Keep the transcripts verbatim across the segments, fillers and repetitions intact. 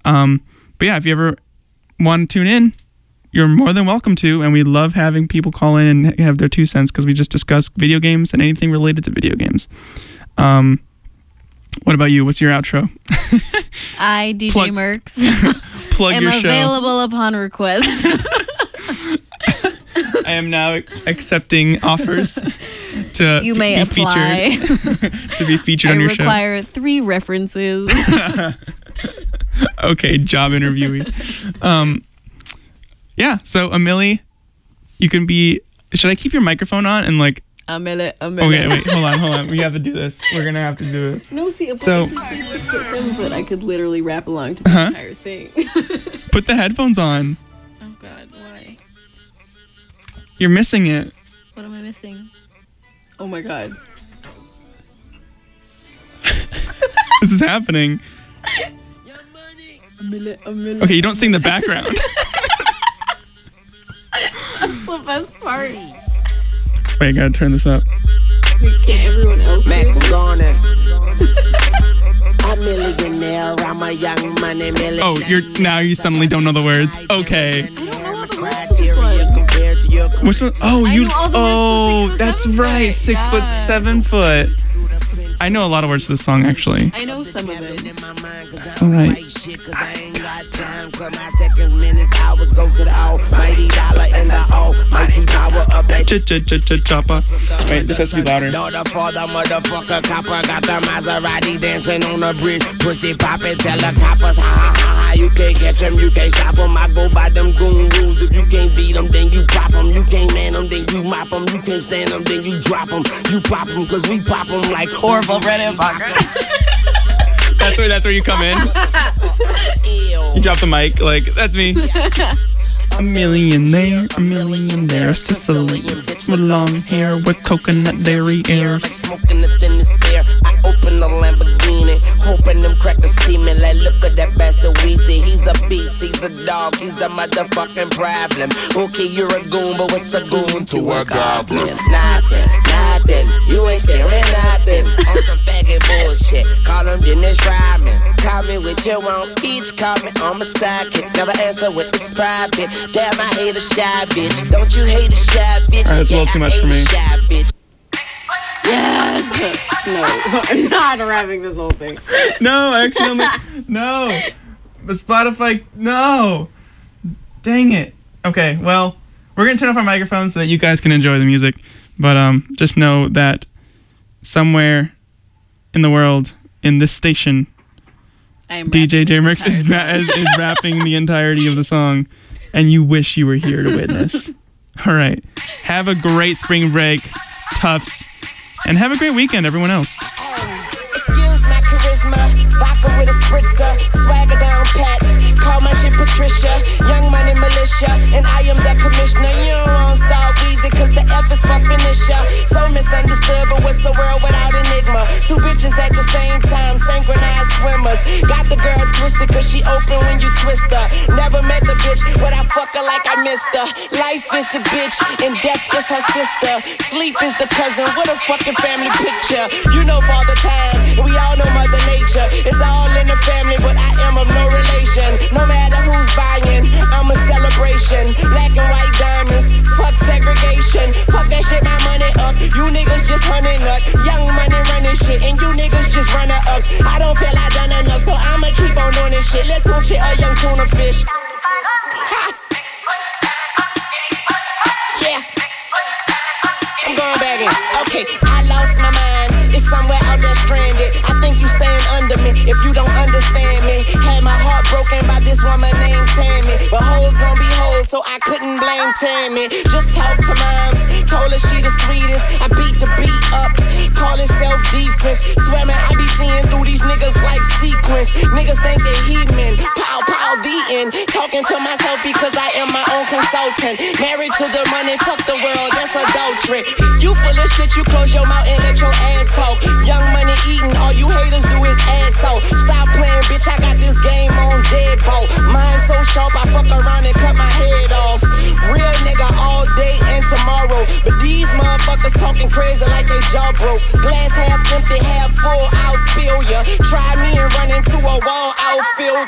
Um, but yeah, if you ever want to tune in, you're more than welcome to, and we love having people call in and have their two cents because we just discuss video games and anything related to video games. Um, what about you? What's your outro? I, D J Plug- Mercs, Plug am your show. available upon request. I am now accepting offers to You f- may be apply. featured to be featured I on your show. require three references. Okay, job interviewee. Um, yeah. So, Amelie, you can be. Should I keep your microphone on and like? A minute, a minute. Okay, wait, hold on, hold on. We have to do this. We're gonna have to do this. No, see, if So- I could six foot seven foot, I could literally rap along to the Uh-huh. entire thing. Put the headphones on. Oh God, why? You're missing it. What am I missing? Oh my God. This is happening. A minute, a minute. Okay, you don't sing the background. That's the best part. Wait, I gotta turn this up. Wait, can't everyone else Mac, hear I'm this? gone. A millionaire, I'm a young money millionaire. Oh, you're now you suddenly don't know the words. Okay. I don't know the words to this one. Compared to your Which one? Oh, I you. know all the words to Oh, Six Foot, that's Seven right. Foot. Six foot, Yeah. seven foot. I know a lot of words to this song, actually. I know some of it. All right. Cause I ain't got time. Cause my seconds, minutes, hours go to the almighty dollar and the almighty power of that. Ch-ch-ch-ch-choppa. Wait, this has to be louder. Daughter, father, motherfucker, copper, got the Maserati dancing on the bridge. Pussy poppin', tell the coppers, ha ha ha ha. You can't catch them, you can't stop them. I go by them goon rules. If you can't beat them, then you pop them. You can't man them, then you mop them. You can't stand them, then you drop them. You pop them, cause we pop them like Horrible Red Fucker. That's where that's where you come in. You drop the mic, like that's me. A millionaire, a millionaire, Sicily, with long hair, with coconut dairy air. like smoking the thinnest air. I open the Lamborghini, hoping them crackers see me. Like, look at that bastard Weezy. He's a beast, he's a dog, he's the motherfucking problem. Okay, you're a goon, but what's a goon to a goblin? Nothing, nothing, you ain't scaring nothing. On some faggot bullshit, call him Dennis Rodman. Call me with your own peach, call me on my sidekick. Never answer when it's private. Damn, I hate a shy bitch. Don't you hate a shy bitch? Alright, that's a little too much for me. Shy bitch. Yes. No, I'm not rapping this whole thing. No, I accidentally. No. But Spotify. No. Dang it. Okay, well, we're going to turn off our microphones so that you guys can enjoy the music. But um, just know that somewhere in the world, in this station, I am D J J rapping Mercs this is, entire is, is rapping the entirety of the song, and you wish you were here to witness. All right. Have a great spring break, Tufts, and have a great weekend, everyone else. Excuse my charisma, vodka with a spritzer, swagger down pat, call my shit Patricia, young money militia, and I am the commissioner. You don't want Star Weezy, cause the F is for finisher. So misunderstood, but what's the world without enigma? Two bitches at the same time, synchronized swimmers. Got the girl twisted, cause she open when you twist her. Never met the bitch, but I fuck her like I missed her. Life is the bitch, and death is her sister. Sleep is the cousin, what a fucking family picture. You know Father Time, we all know Mother Nature. It's all in the family, but I am of no relation. No matter who's buying, I'm a celebration. Black and white diamonds, fuck segregation. Fuck that shit, my money up. You niggas just hunting up. Young money running shit, and you niggas just runner ups. I don't feel I done enough, so I'ma keep on doing this shit. Let's tune shit a young tuna fish. Ha! Yeah. I'm going back in. Okay, I lost my mind. It's somewhere out there stranded. I think you stand under me if you don't understand me. Had my heart broken by this woman named Tammy, but hoes gon' be hoes, so I couldn't blame Tammy. Just talk to moms, told her she the sweetest. I beat the beat up, call it self-defense. Swear man, I be seeing through these niggas like sequence. Niggas think they heathen, pow pow the end. Talking to myself because I am my own consultant. Married to the money, fuck the world, that's adultery. You full of shit, you close your mouth and let your ass talk. Young money eating, all you haters do is ass out. Stop playing, bitch, I got this game on deadbolt. Mine so sharp, I fuck around and cut my head off. Real nigga all day and tomorrow. But these motherfuckers talking crazy like they jaw broke. Glass half empty, half full, I'll spill ya. Try me and run into a wall, outfielder. You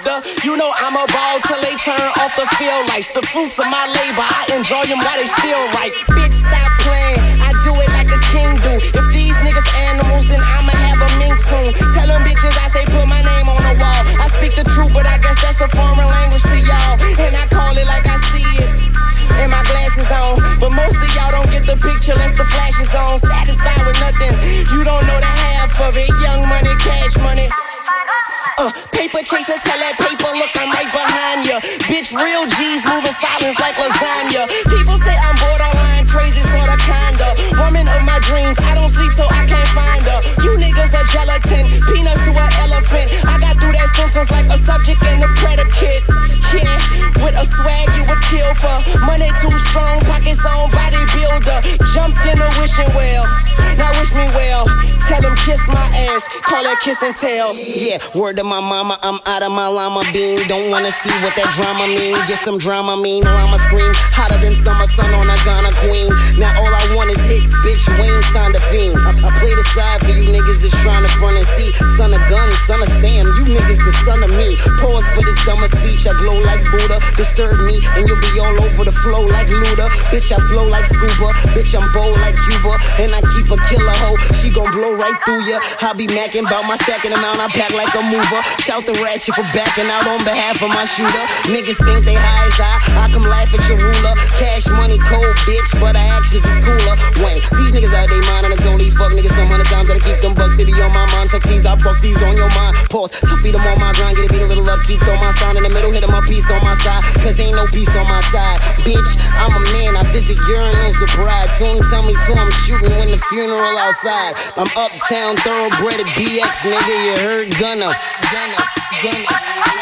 You know I'm a ball till they turn off the field lights. The fruits of my labor, I enjoy them while they still right. Bitch, stop playing, I do it like a king do. If these niggas animals, then I'ma have a mink soon. Tell them bitches I say put my name on the wall. I speak the truth, but I guess that's a foreign language to y'all. And I call it like I see it, and my glasses on. But most of y'all don't get the picture unless the flash is on. Satisfied with nothing, you don't know the half of it. Young money, cash money. Uh, paper chaser, tell that paper, look, I'm right behind ya. Bitch, real G's moving silence like lasagna. People say I'm borderline crazy, sorta kinda. Woman of my dreams, I don't sleep so I can't find her. You niggas are gelatin, peanuts to an elephant. I got through that sentence like a subject and a predicate. Yeah, with a swag you would kill for. Money too strong, pockets on bodybuilder. Jumped in a wishing well, now wish me well. Tell them kiss my ass, call that kiss and tell. Yeah, word to my mama, I'm out of my llama bean. Don't wanna see what that drama mean. Get some drama mean, llama scream hotter than summer sun on a Ghana queen. Now all I want is hits, bitch. Wayne signed a fiend. I, I play the side for you niggas that's trying to front and see. Son of gun, son of Sam, you niggas the son of me. Pause for this dumber speech. I glow like Buddha. Disturb me and you'll be all over the flow like Luda. Bitch, I flow like scuba. Bitch, I'm bold like Cuba, and I keep a killer hoe. She gon' blow right through ya. I be macking about my stacking amount. I pack like a mover. Shout the ratchet for backing out on behalf of my shooter. Niggas think they high as I, I come laugh at your ruler. Cash money cold, bitch, but our actions is cooler. Wayne, these niggas out they mind, and I told these fuck niggas some hundred times that I keep them bucks. They be on my mind, tuck these, I fuck these on your mind. Pause, to feed them on my grind, get it beat a little up, keep throw my sound in the middle, hit my piece on my side, cause ain't no peace on my side. Bitch, I'm a man, I visit urinals with pride. Tune tell me too, I'm shooting when the funeral outside. I'm uptown, thoroughbred at B X, nigga, you heard Gunna. Gunna, Gunna.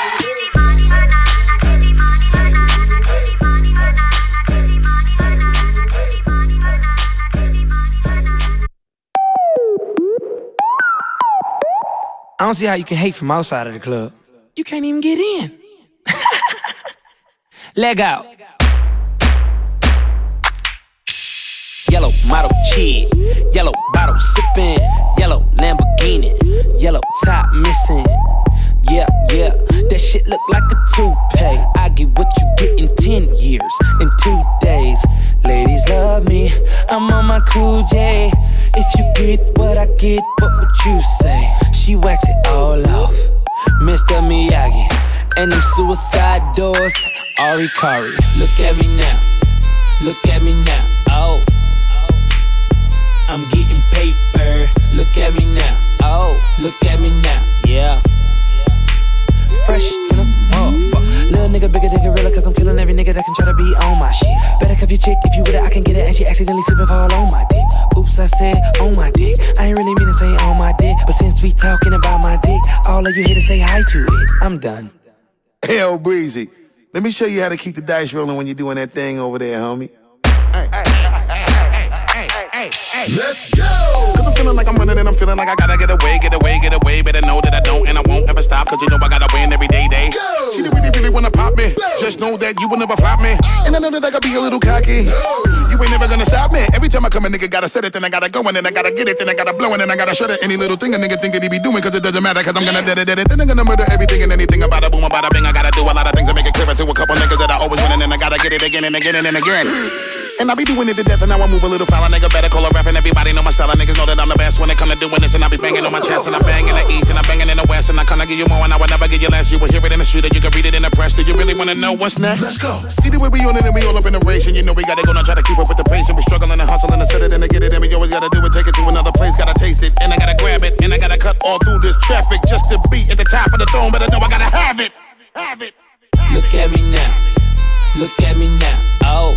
I don't see how you can hate from outside of the club. You can't even get in. Leg out. Yellow model chick, yellow bottle sippin', yellow Lamborghini, yellow top missing. Yeah, yeah, that shit look like a toupee. I get what you get in ten years, in two days. Ladies love me, I'm on my cool J. If you get what I get, what would you say? She wax it all off, Mister Miyagi. And them suicide doors, Ari Kari. Look at me now, look at me now, oh. I'm getting paper, look at me now, oh. Look at me now, yeah. Fresh to the motherfucker. Little nigga bigger than gorilla, cause I'm killing every nigga that can try to be on my shit. Better cuff your chick, if you with it I can get it. And she accidentally slip and fall on my dick. Oops, I said on my dick. I ain't really mean to say on my dick, but since we talking about my dick, all of you here to say hi to it. I'm done. Hell, Breezy, let me show you how to keep the dice rolling when you're doing that thing over there, homie. Hey, hey, hey, hey, hey, hey, hey. Let's go! Cause I'm feeling like I'm running and I'm feeling like I gotta get away, get away, get away. Better know that I don't and I won't ever stop, cause you know I gotta win every day, day. Go! She really, really wanna pop me. Go! Just know that you will never flop me. Oh! And I know that I gotta be a little cocky. No! You ain't never gonna stop me. Every time I come a nigga gotta set it, then I gotta go and then I gotta get it, then I gotta blow and then I gotta shut it. Any little thing a nigga think that he be doing, cause it doesn't matter, cause I'm gonna dead it, dead it. Then I'm gonna murder everything and anything about a boom, about a bing. I gotta do a lot of things to make it clearer to a couple niggas that I always win and then I gotta get it again and again and again. And I be doing it to death and now I move a little foul. A nigga better call a rap and everybody know my style. Niggas know that I'm the best when it come to doing this. And I be banging on my chest and I bang in the east and I banging in the west. And I kinda give you more and I would never give you less. You will hear it in the street or you can read it in the press. Do you really wanna know what's next? Let's go. See the way we on it and we all up in the race. And you know we gotta go now try to keep up with the pace. And we struggling and hustling to set it and to get it. And we always gotta do it, take it to another place. Gotta taste it and I gotta grab it. And I gotta cut all through this traffic just to be at the top of the throne. But I know I gotta have it. Have it. Look at me now. Look at me now. Oh.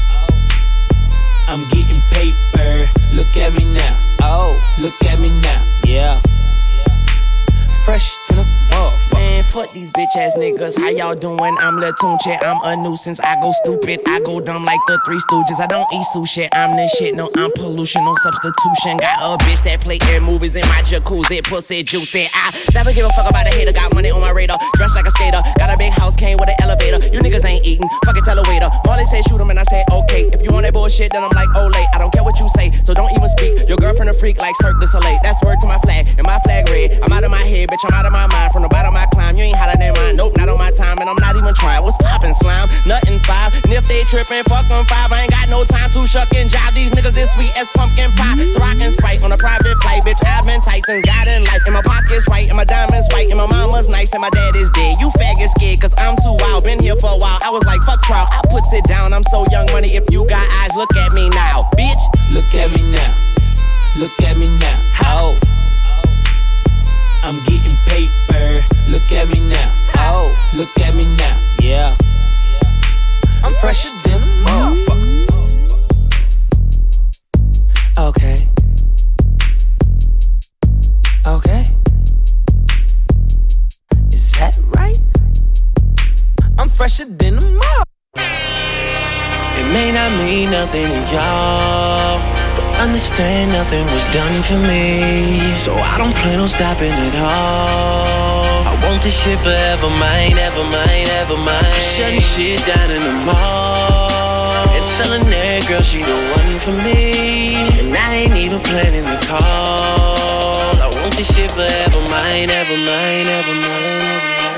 I'm getting paper. Look at me now. Oh. Look at me now. Yeah. Fresh to the motherfucker. Man, fuck these bitch ass niggas. How y'all doing? I'm Lil Tunche. I'm a nuisance. I go stupid. I go dumb like the Three Stooges. I don't eat sushi. I'm this shit. No, I'm pollution. No substitution. Got a bitch that play in movies in my jacuzzi. Pussy juicy. I never give a fuck about a hater. Got money on my radar. Dressed like a skater. Got a big house. Came with an elevator. later. You niggas ain't eating, fuck it, tell a waiter. Marley said shoot him and I said okay. If you on that bullshit, then I'm like, oh late. I don't care what you say, so don't even speak. Your girlfriend a freak like Cirque du Soleil. That's word to my flag, and my flag red. I'm out of my head, bitch, I'm out of my mind. From the bottom I climb, you ain't hollering in mine. Nope, not on my time, and I'm not even trying. What's poppin', slime? Nothing five. And if they trippin', fuck them five. I ain't got no time to shuck and jive. These niggas this sweet as pumpkin pie. So I can Sprite on a private flight, bitch. I've been tight since God in life. And my pocket's right, and my diamonds white, and my mama's nice, and my dad is dead. You faggot scared, cause I'm too wild. Been here for a while. I was like, fuck trial. I puts it down. I'm so young money. If you got eyes, look at me now, bitch. Look at me now. Look at me now. How? I'm getting paper. Look at me now. Oh, look at me now. Yeah. I'm fresher than a motherfucker. Okay. Okay. Is that right? I'm fresher than a motherfucker. It may not mean nothing to y'all, but understand nothing was done for me, so I don't plan on stopping at all. I want this shit forever, mine, ever mine, ever mine. I'm shutting shit down in the mall and telling that girl she the one for me, and I ain't even planning the call. I want this shit forever, mine, ever mine, ever mine.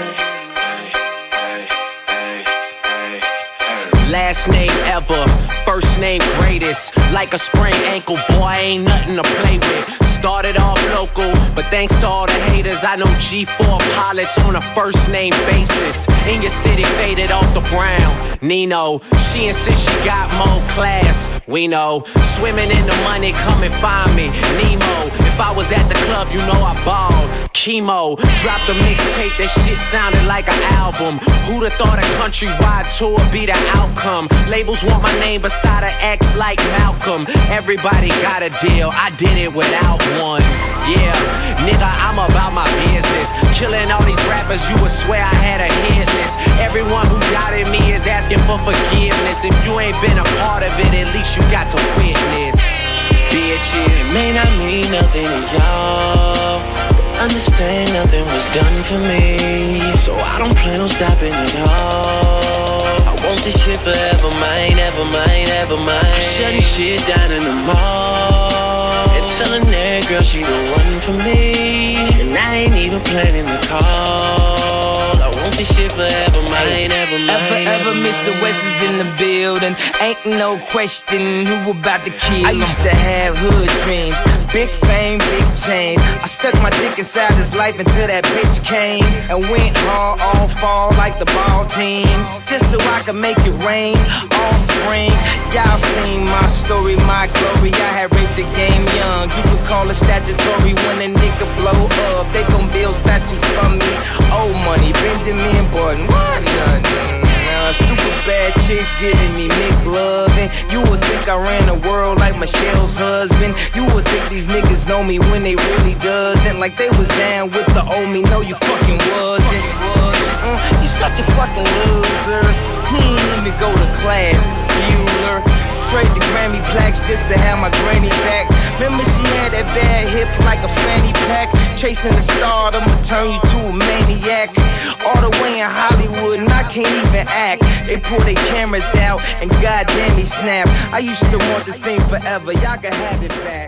Last name ever, first name greatest. Like a sprained ankle, boy, ain't nothing to play with. Started off local, but thanks to all the haters, I know G four pilots on a first name basis. In your city, faded off the brown. Nino, she insists she got more class. We know, swimming in the money, come and find me. Nemo, if I was at the club, you know I balled. Chemo, dropped a mixtape, that shit sounded like an album. Who'da thought a countrywide tour be the outcome? Labels want my name beside an X like Malcolm. Everybody got a deal, I did it without one. Yeah, nigga, I'm about my business. Killing all these rappers, you would swear I had a hit list. Everyone who doubted me is asking for forgiveness. If you ain't been a part of it, at least you got to witness. Bitches, it may not mean nothing to y'all, understand nothing was done for me, so I don't plan on stopping at all. I want this shit forever, mine, ever mine, ever mine. I'm shutting shit down in the mall and telling that girl she the one for me, and I ain't even planning the call. I want this shit forever, mine, ever mine. Ever, ever, Mister West is in the building. Ain't no question who about to kill him. I used to have hood dreams, big fame, big chains. I stuck my dick inside his life until that bitch came and went hard all fall like the ball teams, just so I could make it rain all spring. Y'all seen my story, my glory. I had raped the game young. You could call it statutory when a nigga blow up. They gon' build statues for me. Old money, Benjamin Button, what nothing. Uh, super bad chicks giving me McLovin'. You would think I ran the world like Michelle's husband. You would think these niggas know me when they really doesn't. Like they was down with the old me. No, you fucking wasn't. Uh, you such a fucking loser. He ain't even go to class, Bueller. Trade the Grammy plaques just to have my granny back. Remember she had that bad hip like a fanny pack. Chasing the star, I'ma turn you to a maniac. All the way in Hollywood and I can't even act. They pull their cameras out and goddamn they snap. I used to want this thing forever, y'all can have it back.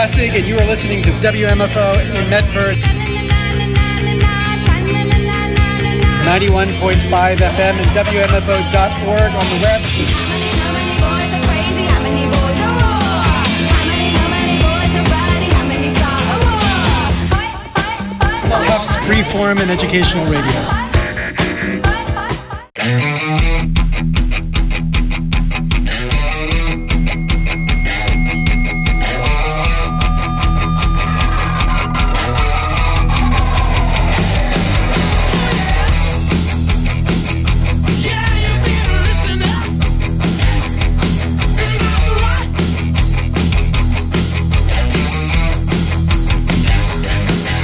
Lessig, and you are listening to W M F O in Medford. ninety-one point five F M and W M F O dot org on the web. Tufts Freeform and Educational Radio.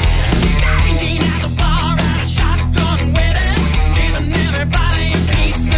Standing at the bar at a shotgun wedding, giving everybody a piece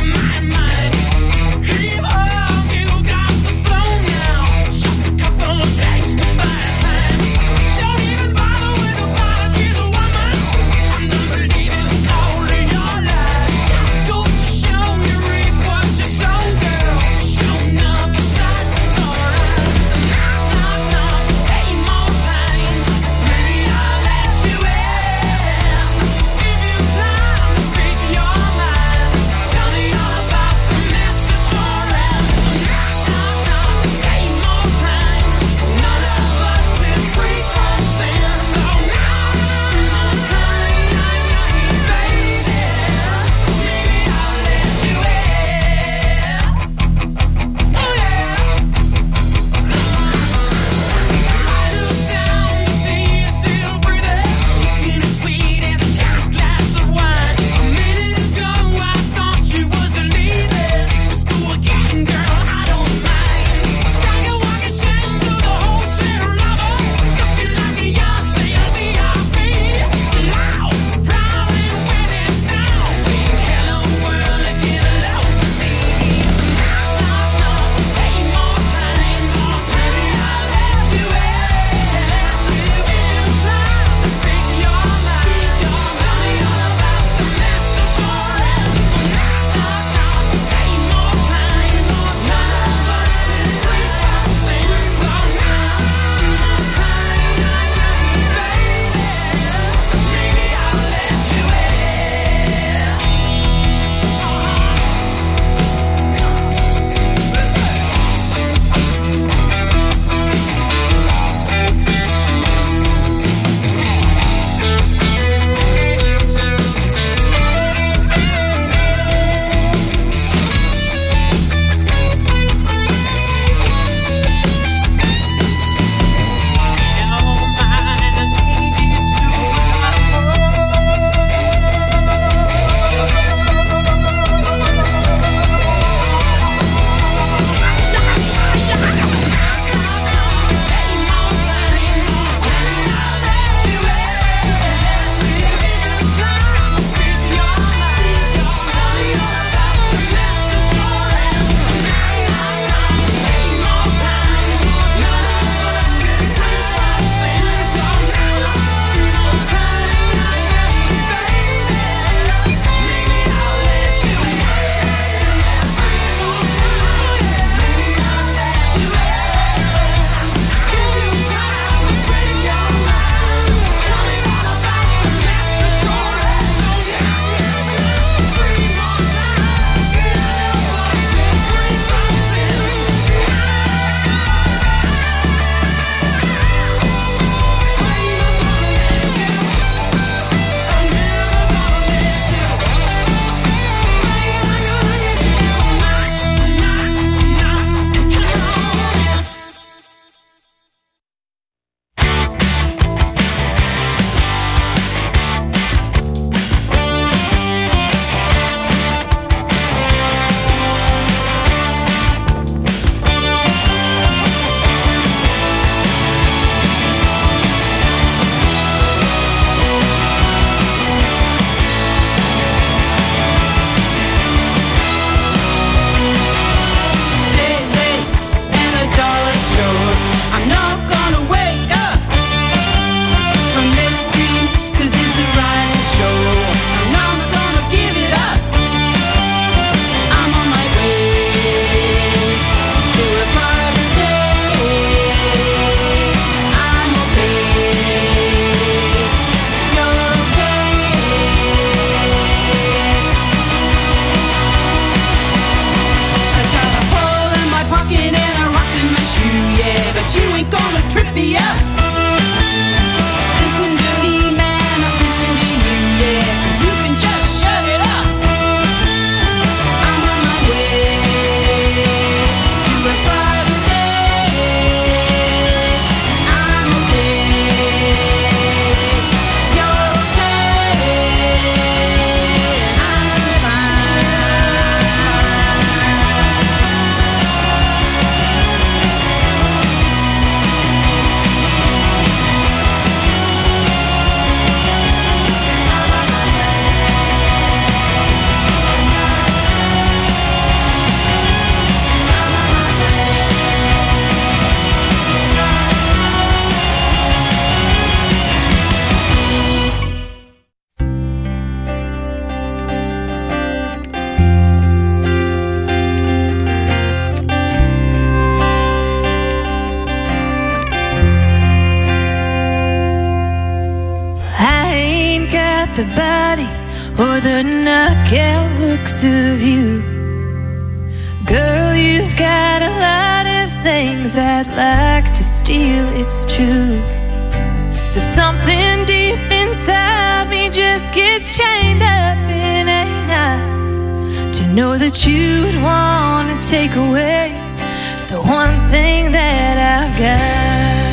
the body or the knockout looks of you. Girl, you've got a lot of things I'd like to steal, it's true. So something deep inside me just gets chained up in a knot, to know that you would want to take away the one thing that I've got.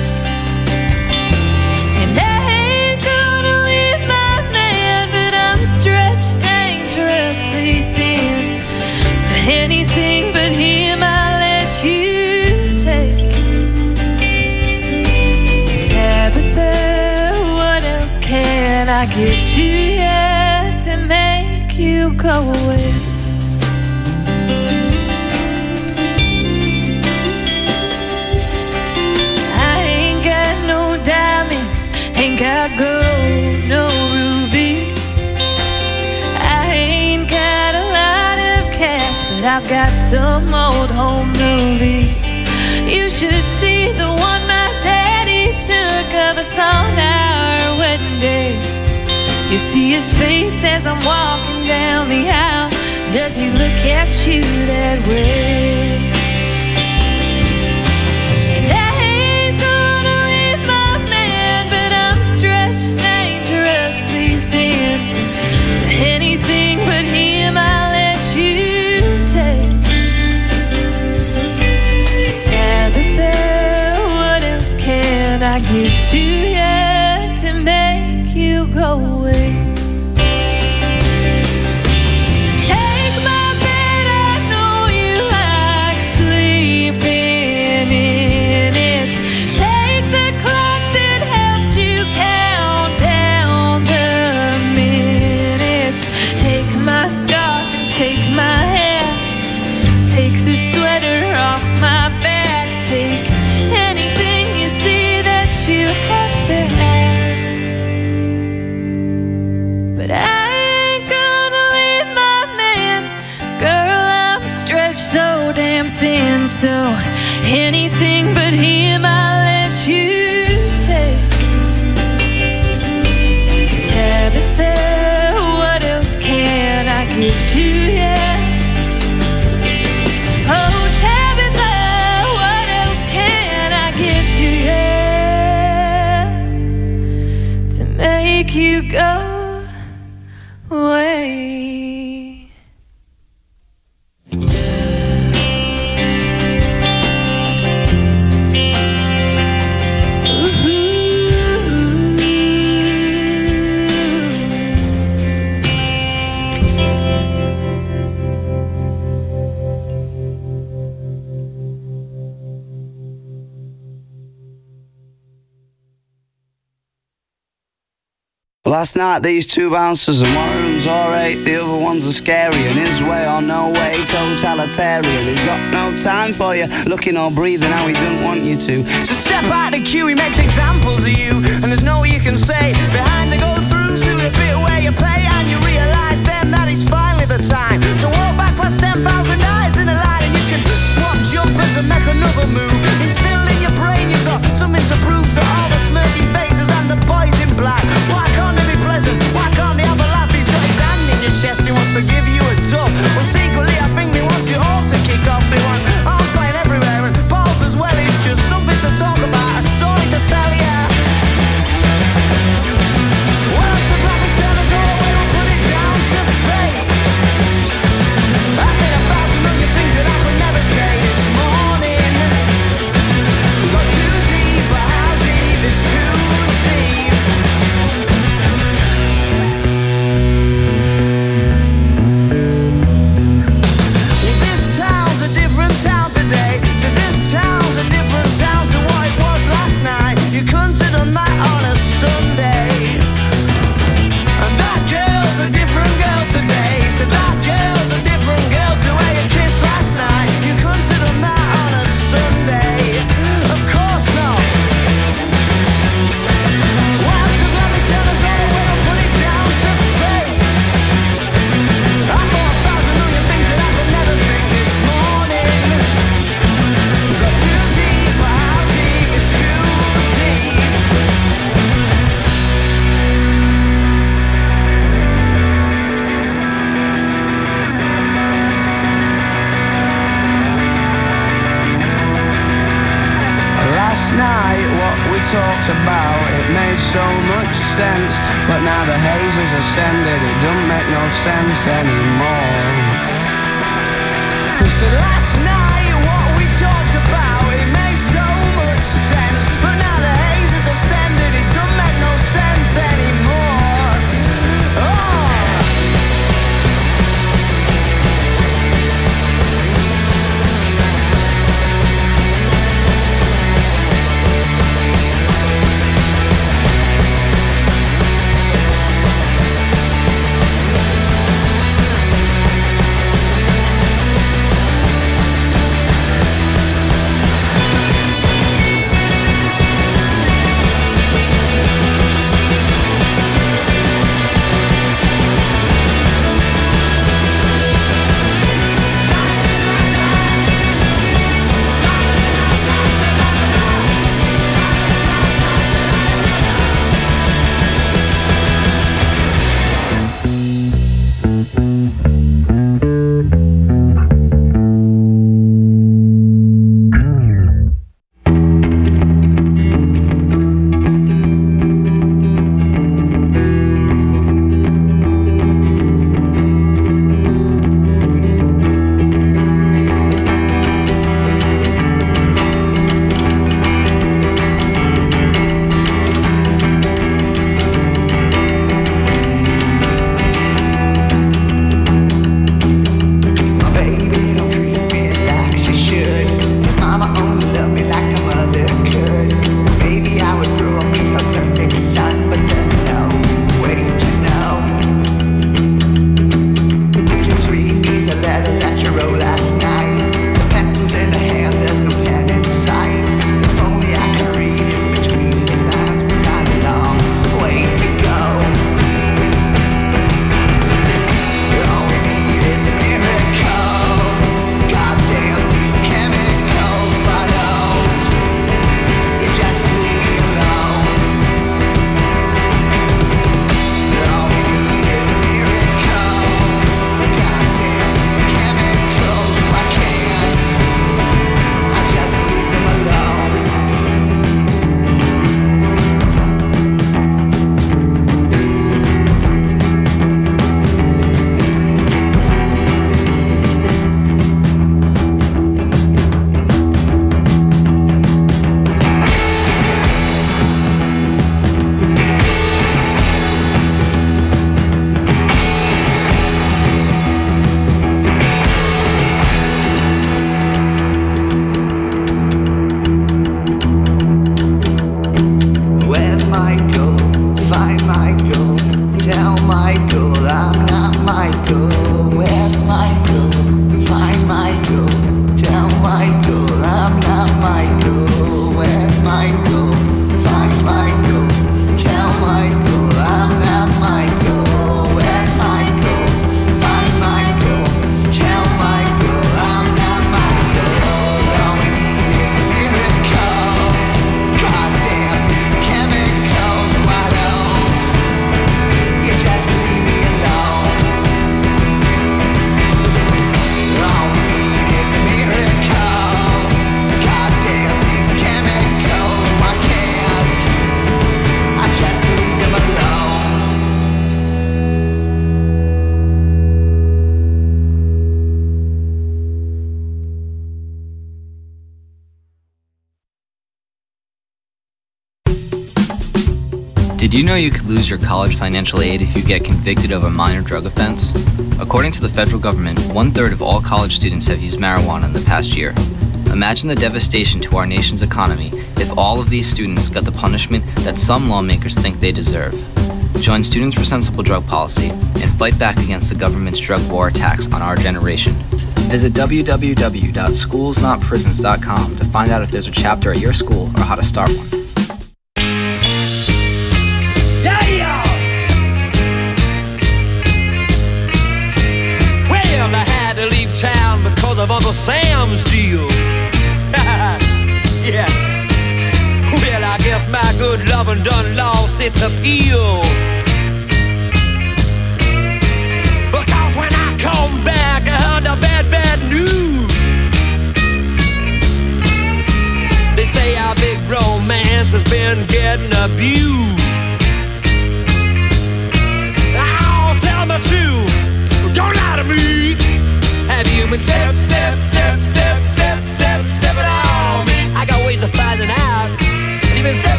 And I ain't gonna leave my man, but I'm stretched dangerously thin. So anything but him I'll let you take. Tabitha, what else can I give to you to make you go away? Ain't got gold, no rubies. I ain't got a lot of cash, but I've got some old home movies. You should see the one my daddy took of us on our wedding day. You see his face as I'm walking down the aisle. Does he look at you that way? Anything but him I'll let you take. Tabitha, what else can I give to you to make you go away? Take my bed, I know you like sleeping in it. Take the clock that helped you count down the minutes. Take my scarf and take my hair. Take the sweater off my back. Take anything you see that you have to have. But I ain't gonna leave my man. Girl, I'm stretched so damn thin. So anything but him I'll let you take. Tabitha, give to you. Oh, Tabitha, what else can I give to you to make you go away? Last night these two bouncers, and one of them's alright, the other one's a scary, and his way or no way, totalitarian. He's got no time for you, looking or breathing how he doesn't want you to. So step out the queue, he makes examples of you, and there's no you can say behind the go through to the bit where you pay, and you realise then that it's finally the time to walk back past ten thousand eyes in a line, and you can swap jumpers and make another move. Instilled in your brain, you've got something to prove to all the smirking faces and the boys in black. Why can't they be pleasant? Why can't they have a laugh? He's got his hand in your chest, he wants to give you a dub. Well, secretly I think he wants you all to kick off. They want arms flying everywhere, and balls as well. It's just something to talk about, a story to tell ya. Well, transcended, it don't make no sense anymore. So last night what we talked about, it made so much sense, but now the haze has ascended, it don't make no sense anymore. Oh. Did you know you could lose your college financial aid if you get convicted of a minor drug offense? According to the federal government, one-third of all college students have used marijuana in the past year. Imagine the devastation to our nation's economy if all of these students got the punishment that some lawmakers think they deserve. Join Students for Sensible Drug Policy and fight back against the government's drug war attacks on our generation. Visit w w w dot schools not prisons dot com to find out if there's a chapter at your school or how to start one. Well, I had to leave town because of Uncle Sam's deal. Yeah. Well, I guess my good lovin' done lost its appeal. Because when I come back, I heard the bad, bad news. They say our big romance has been getting abused. I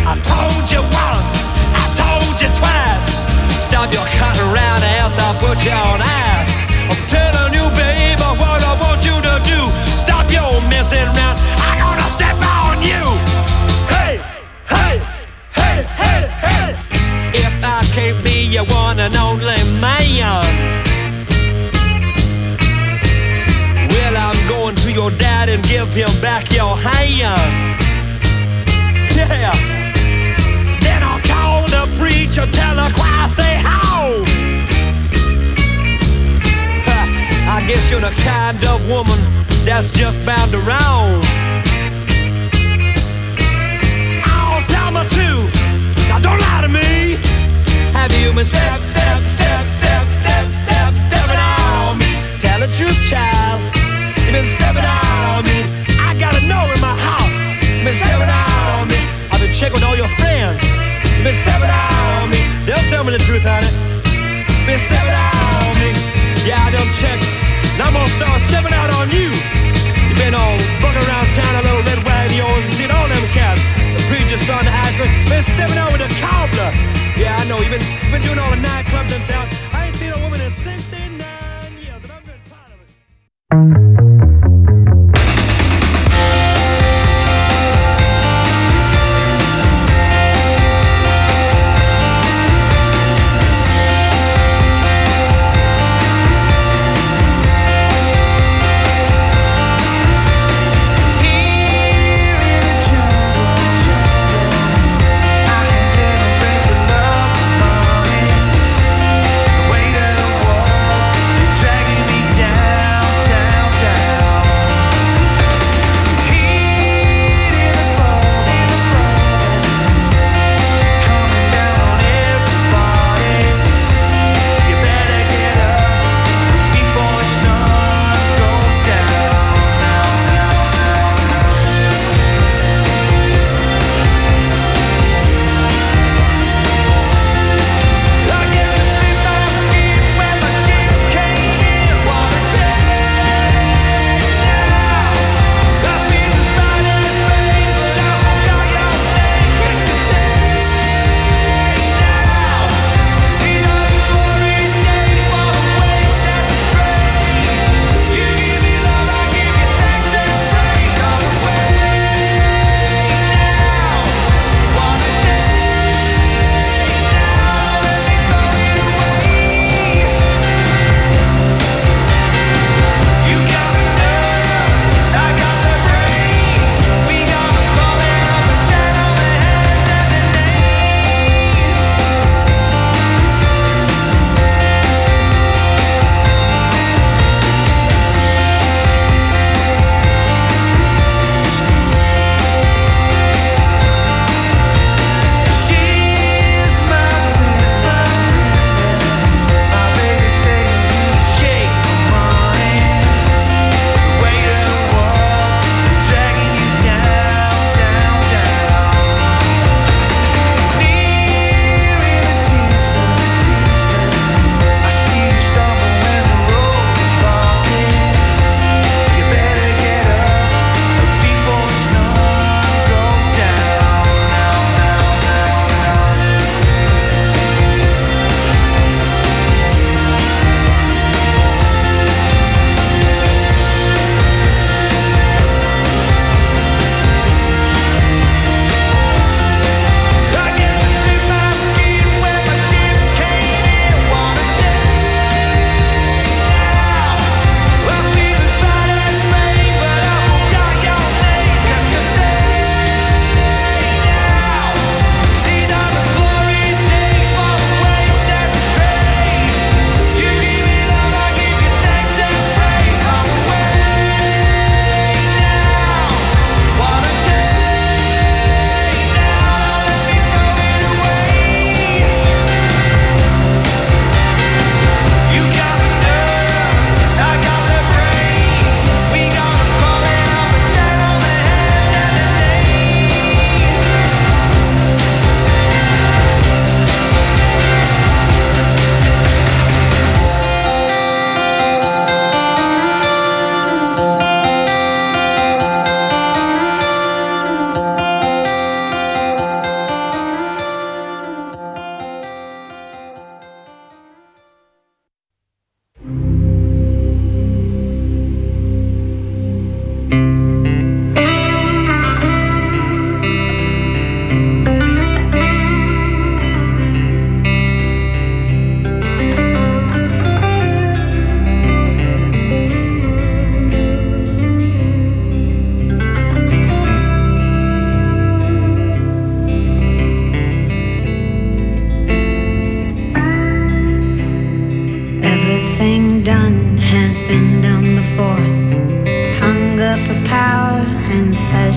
I told you once, I told you twice. Stop your cutting around or else I'll put you on ice. I'm telling you, baby, what I want you to do. Stop your messing around, I'm gonna step on you. Hey, hey, hey, hey, hey. If I can't be your one and only man, well, I'm going to your dad and give him back your hand. Yeah. Then I'll call the preacher, tell the choir stay home. Ha, I guess you're the kind of woman that's just bound to roam. Oh, tell me too. Now don't lie to me. Have you been step, step, step, step, step, step, stepping on me? Tell the truth, child. You been stepping out on me. I gotta know in my heart. You been stepping out on me. I've been checking with all your friends. You been stepping out on me. They'll tell me the truth, honey. You been stepping out on me. Yeah, I done checked. And I'm gonna start stepping out on you. You been on bugging around town, a little red wagon yours, and seen all them cats. The preacher's son, the Ashman, been stepping out with a cobbler. Yeah, I know. You've been, you've been doing all the nightclubs in town. I ain't seen a woman in sixty-nine years, and I'm getting tired of it. Wait a while.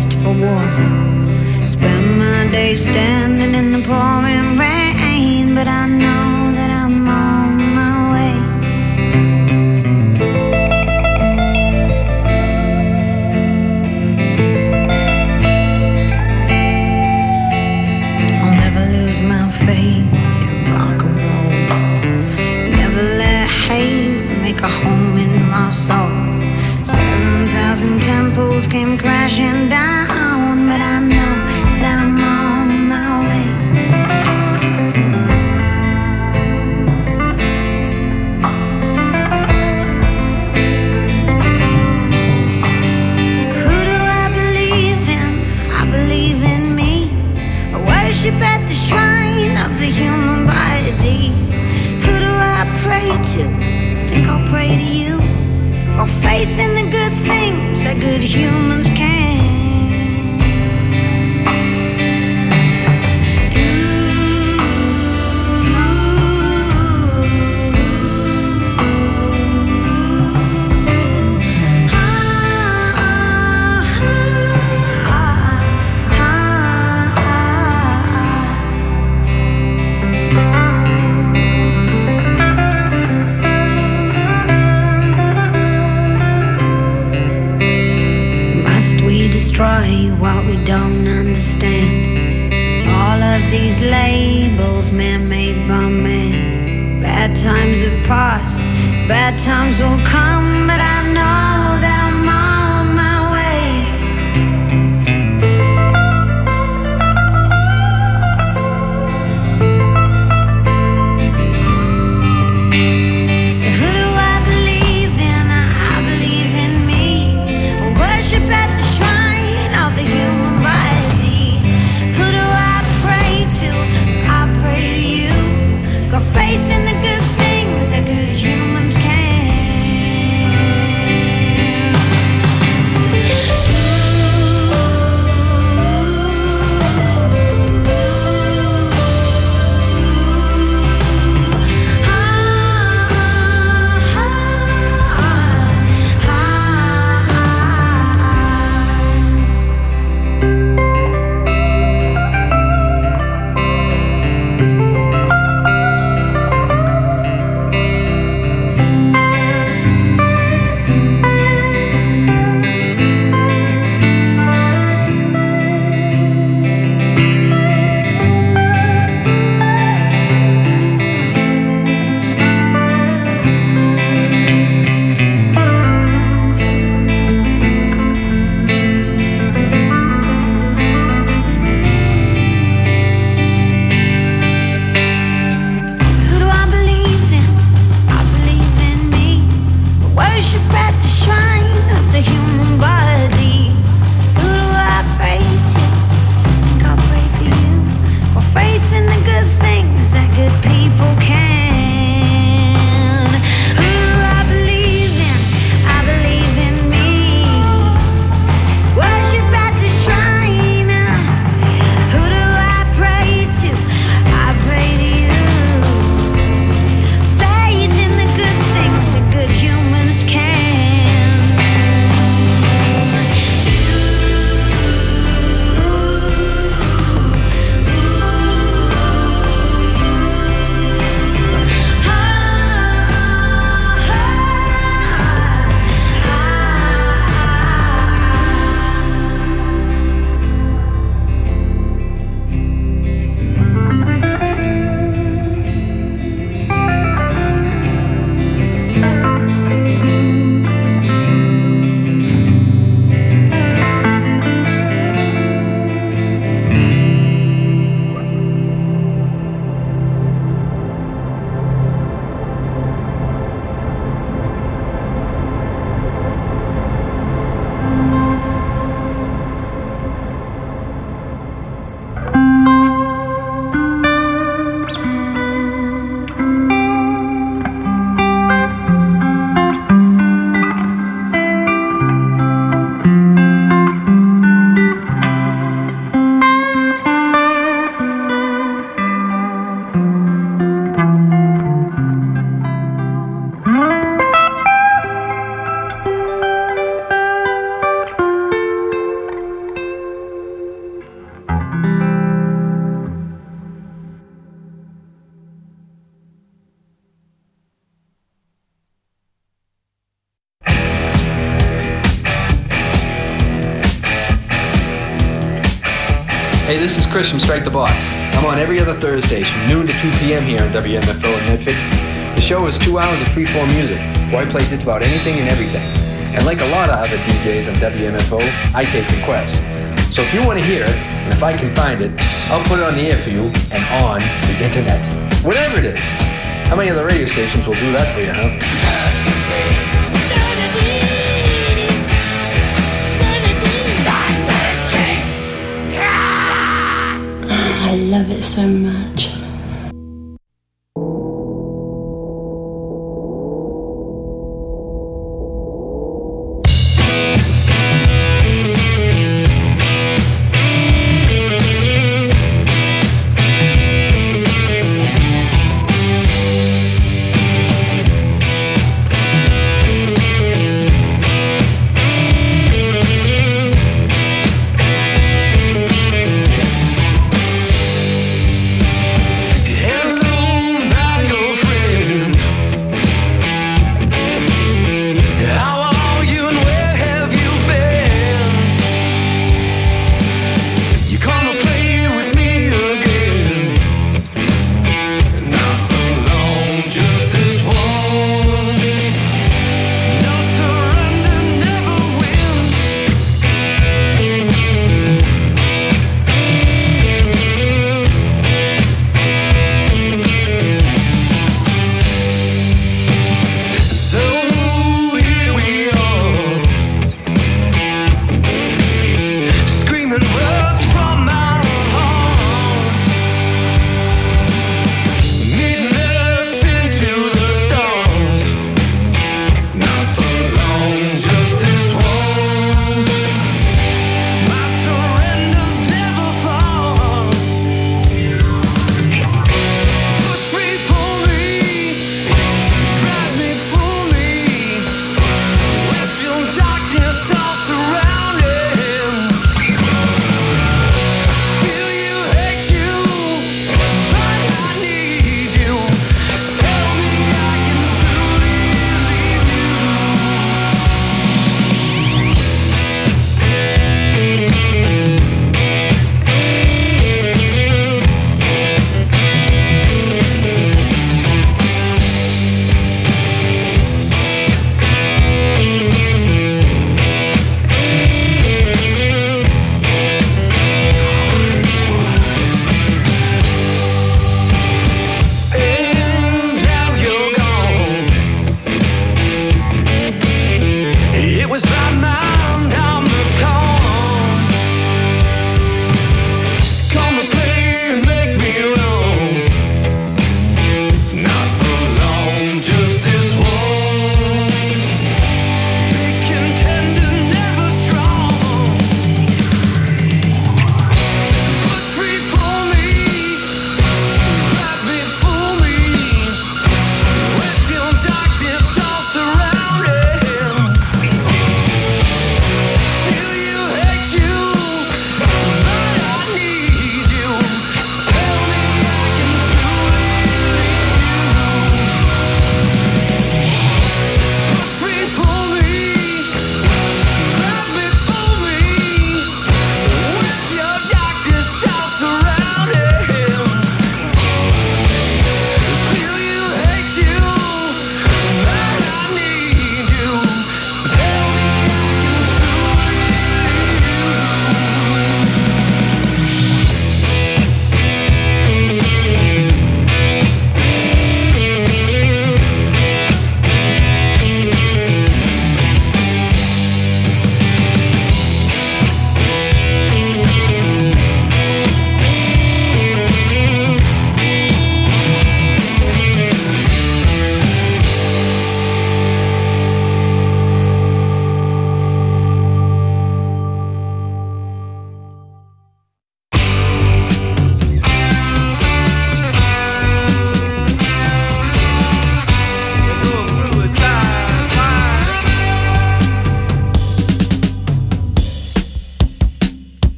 dressed for war. Spend my day standing in the pouring rain, but I know that I'm on my way. I'll never lose my faith in rock and roll. Never let hate make a home in my soul. Seven thousand temples came crashing down, but I know that I'm on my way. Who do I believe in? I believe in me. I worship at the shrine of the human body. Who do I pray to? Think I'll pray to you. Got faith in the good things that good humans can do. Ah, ah, ah, ah, ah, ah. Must we destroy what we don't understand? All of these labels man-made by man. Bad times have passed, bad times will come, but I know that I'm on my way. So who do I believe in? I believe in me. I worship at the shrine of the human body. Who do I pray to? I pray to you. Got faith in the good things that good humans can. Hey, this is Chris from Strike the Box. I'm on every other Thursdays from noon to two p.m. here on W M F O in Medford. The show is two hours of free-form music, where I play just about anything and everything. And like a lot of other D Js on W M F O, I take requests. So if you want to hear it, and if I can find it, I'll put it on the air for you and on the internet. Whatever it is. How many other radio stations will do that for you, huh? I love it so much.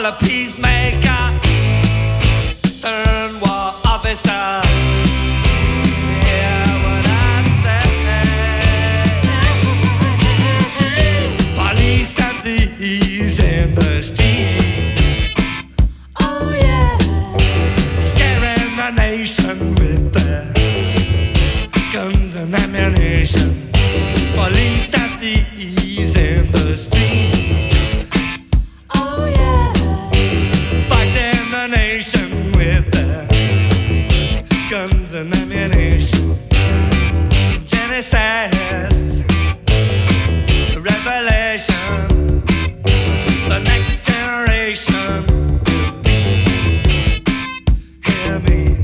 a peacemaker turned war officer. Hear what I say. Police and thieves in the street. Oh yeah. Scaring the nation with their guns and ammunition. Police and thieves in the street. Oh yeah. Fighting the nation with their guns and ammunition. From Genesis to Revelation, the next generation will be. Hear me.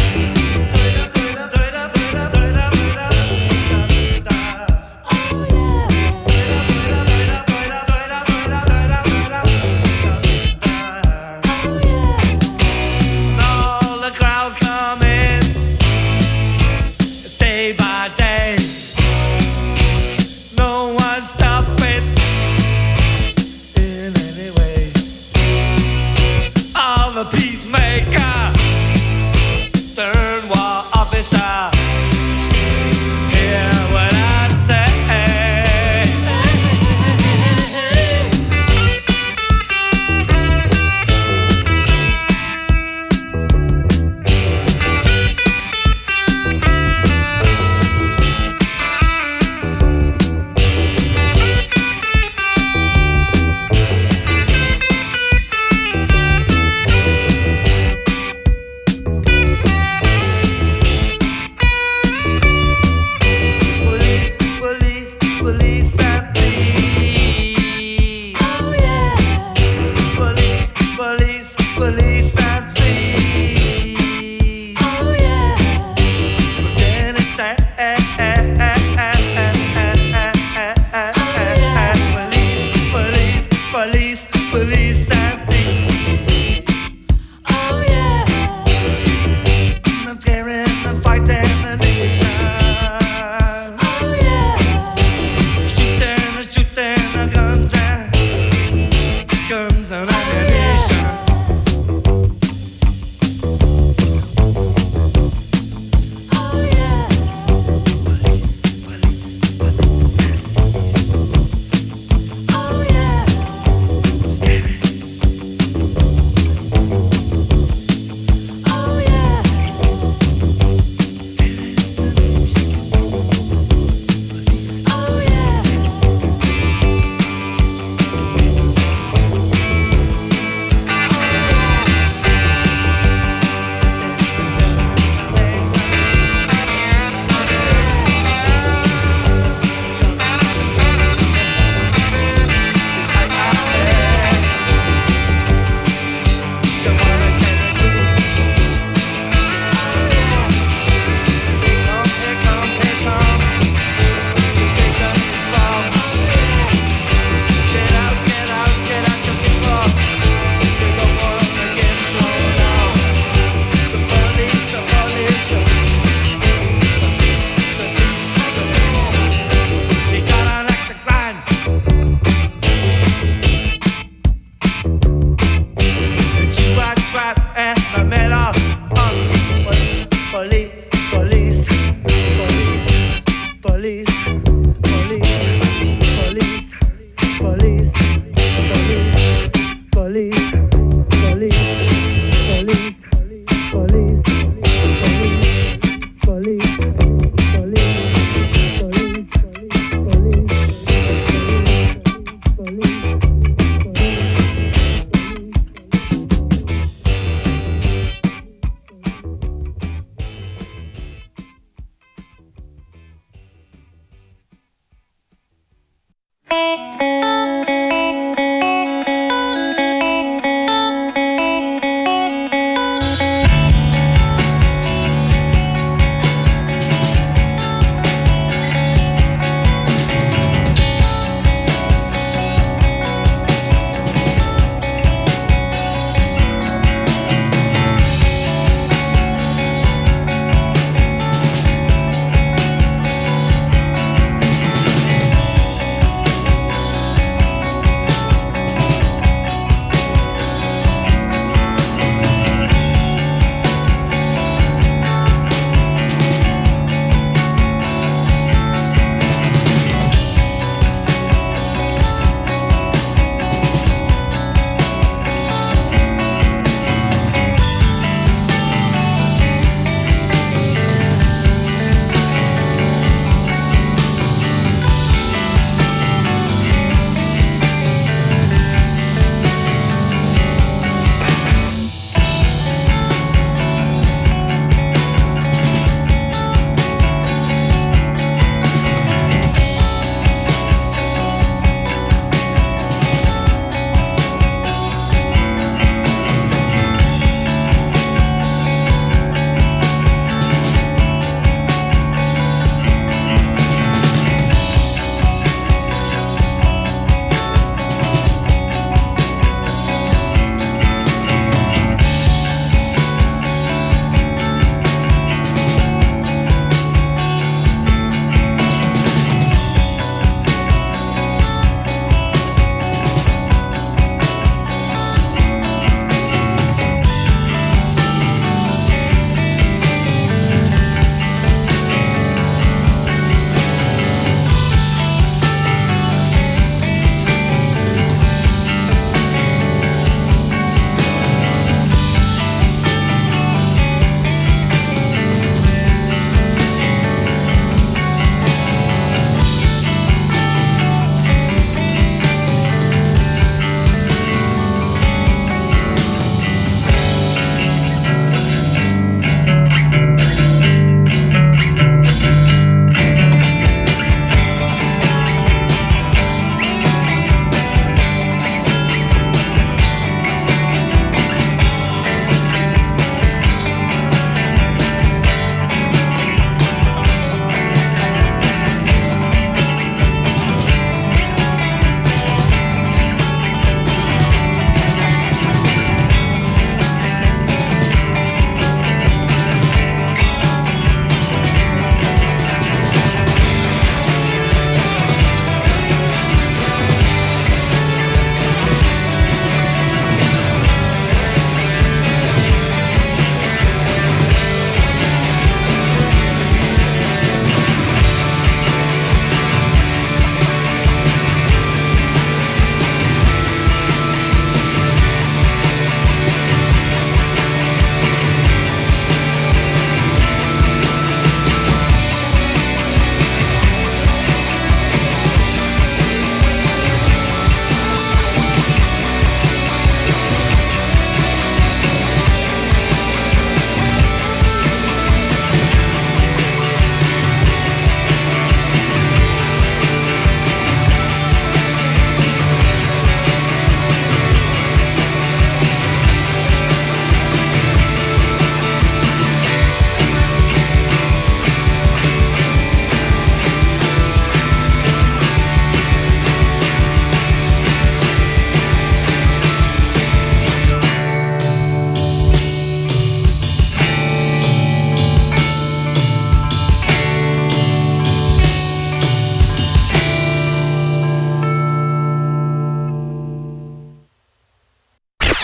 All the crowd coming day by day. No one stopping in any way. All the peacemaker turned war officer. Hear what I say. Police, police, police and thieves. Oh yeah. Police, police, police and thieves. Oh yeah. Then it's sad. Police, police, police, police and thieves. Oh yeah. I'm scaring and fighting the nation. Oh yeah. Shooting and shooting the guns and guns and ammunition.